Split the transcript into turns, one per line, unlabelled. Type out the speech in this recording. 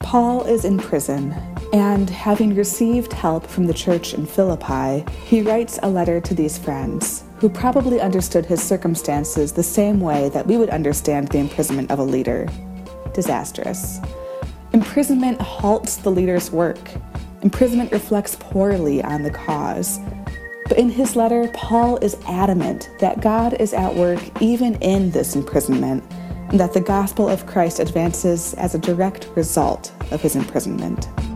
Paul is in prison, and having received help from the church in Philippi, he writes a letter to these friends, who probably understood his circumstances the same way that we would understand the imprisonment of a leader: disastrous. Imprisonment halts the leader's work. Imprisonment reflects poorly on the cause. But in his letter, Paul is adamant that God is at work even in this imprisonment, and that the gospel of Christ advances as a direct result of his imprisonment.